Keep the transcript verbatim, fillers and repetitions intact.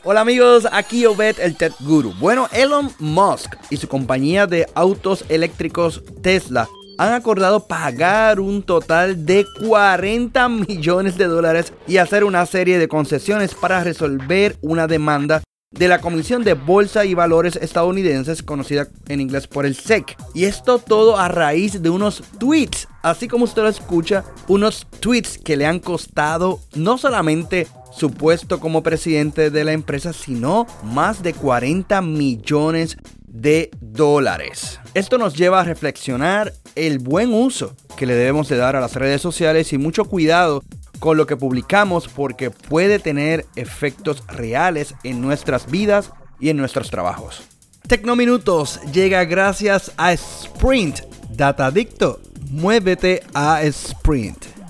Hola amigos, aquí Obed, el Tech Guru. Bueno, Elon Musk y su compañía de autos eléctricos Tesla han acordado pagar un total de cuarenta millones de dólares y hacer una serie de concesiones para resolver una demanda de la Comisión de Bolsa y Valores estadounidenses, conocida en inglés por el S E C. Y esto todo a raíz de unos tweets, así como usted lo escucha, unos tweets que le han costado no solamente su puesto como presidente de la empresa, sino más de cuarenta millones de dólares. Esto nos lleva a reflexionar el buen uso que le debemos de dar a las redes sociales y mucho cuidado con lo que publicamos, porque puede tener efectos reales en nuestras vidas y en nuestros trabajos. Tecnominutos llega gracias a Sprint. Data Adicto, muévete a Sprint.